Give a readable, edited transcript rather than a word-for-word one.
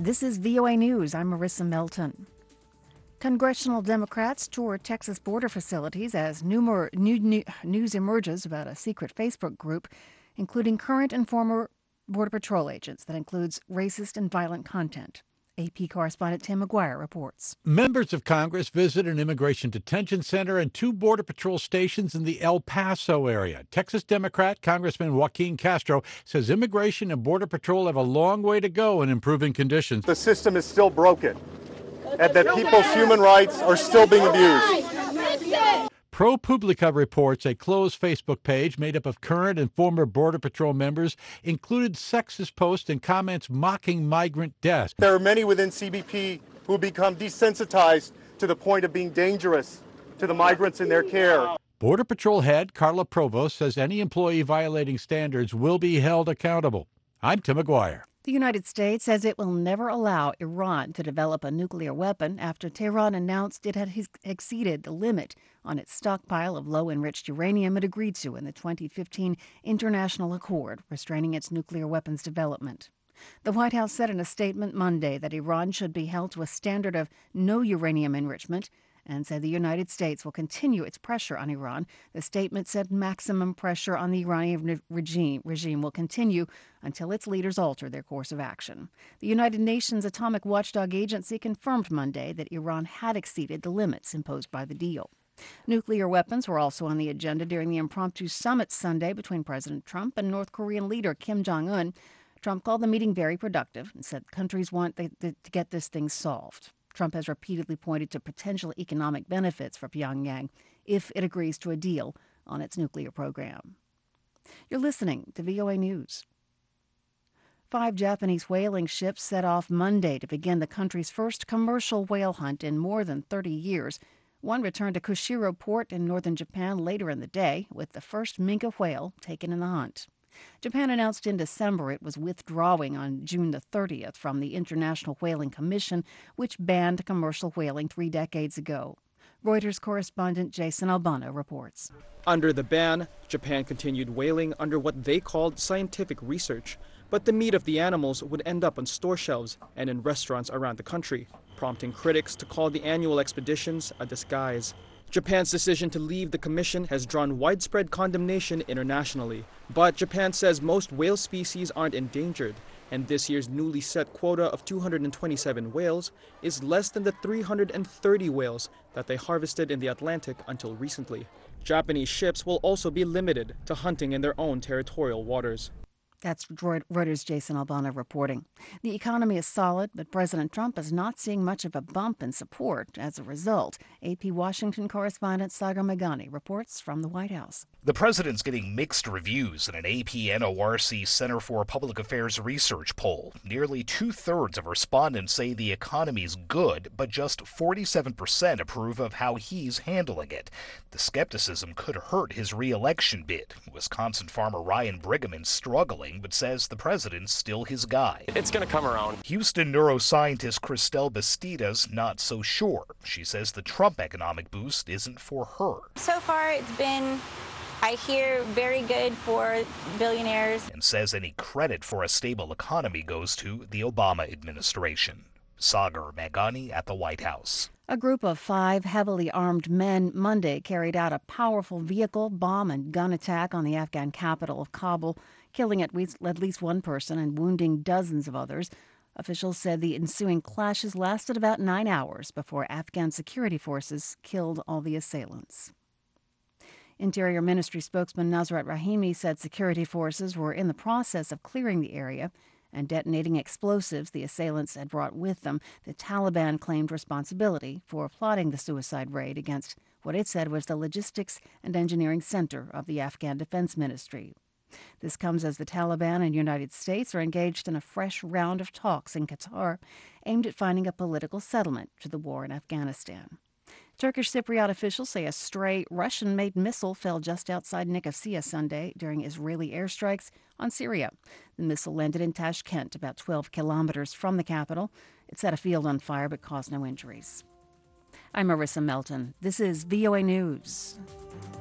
This is VOA News. I'm Marissa Melton. Congressional Democrats tour Texas border facilities as news emerges about a secret Facebook group, including current and former Border Patrol agents, that includes racist and violent content. AP correspondent Tim McGuire reports. Members of Congress visit an immigration detention center and 2 Border Patrol stations in the El Paso area. Texas Democrat Congressman Joaquin Castro says immigration and Border Patrol have a long way to go in improving conditions. The system is still broken, and that people's human rights are still being abused. ProPublica reports a closed Facebook page made up of current and former Border Patrol members included sexist posts and comments mocking migrant deaths. There are many within CBP who become desensitized to the point of being dangerous to the migrants in their care. Border Patrol head Carla Provost says any employee violating standards will be held accountable. I'm Tim McGuire. The United States says it will never allow Iran to develop a nuclear weapon after Tehran announced it had exceeded the limit on its stockpile of low-enriched uranium it agreed to in the 2015 international accord restraining its nuclear weapons development. The White House said in a statement Monday that Iran should be held to a standard of no uranium enrichment and said the United States will continue its pressure on Iran. The statement said maximum pressure on the Iranian regime will continue until its leaders alter their course of action. The United Nations Atomic Watchdog Agency confirmed Monday that Iran had exceeded the limits imposed by the deal. Nuclear weapons were also on the agenda during the impromptu summit Sunday between President Trump and North Korean leader Kim Jong-un. Trump called the meeting very productive and said countries want to get this thing solved. Trump has repeatedly pointed to potential economic benefits for Pyongyang if it agrees to a deal on its nuclear program. You're listening to VOA News. 5 Japanese whaling ships set off Monday to begin the country's first commercial whale hunt in more than 30 years. One returned to Kushiro Port in northern Japan later in the day, with the first minke whale taken in the hunt. Japan announced in December it was withdrawing on June the 30th from the International Whaling Commission, which banned commercial whaling 3 decades ago. Reuters correspondent Jason Albano reports. Under the ban, Japan continued whaling under what they called scientific research, but the meat of the animals would end up on store shelves and in restaurants around the country, prompting critics to call the annual expeditions a disguise. Japan's decision to leave the commission has drawn widespread condemnation internationally. But Japan says most whale species aren't endangered, and this year's newly set quota of 227 whales is less than the 330 whales that they harvested in the Atlantic until recently. Japanese ships will also be limited to hunting in their own territorial waters. That's Reuters' Jason Albano reporting. The economy is solid, but President Trump is not seeing much of a bump in support as a result. AP Washington correspondent Sagar Meghani reports from the White House. The president's getting mixed reviews in an AP-NORC Center for Public Affairs research poll. Nearly 2/3 of respondents say the economy's good, but just 47% approve of how he's handling it. The skepticism could hurt his re-election bid. Wisconsin farmer Ryan Brigham is struggling, but says the president's still his guy. It's going to come around. Houston neuroscientist Christelle Bastida's not so sure. She says the Trump economic boost isn't for her. So far, it's been, I hear, very good for billionaires. And says any credit for a stable economy goes to the Obama administration. Sagar Meghani at the White House. A group of 5 heavily armed men Monday carried out a powerful vehicle, bomb, and gun attack on the Afghan capital of Kabul, killing at least one person and wounding dozens of others. Officials said the ensuing clashes lasted about 9 hours before Afghan security forces killed all the assailants. Interior Ministry spokesman Nazrat Rahimi said security forces were in the process of clearing the area and detonating explosives the assailants had brought with them. The Taliban claimed responsibility for plotting the suicide raid against what it said was the logistics and engineering center of the Afghan Defense Ministry. This comes as the Taliban and United States are engaged in a fresh round of talks in Qatar aimed at finding a political settlement to the war in Afghanistan. Turkish Cypriot officials say a stray Russian-made missile fell just outside Nicosia Sunday during Israeli airstrikes on Syria. The missile landed in Tashkent, about 12 kilometers from the capital. It set a field on fire but caused no injuries. I'm Marissa Melton. This is VOA News.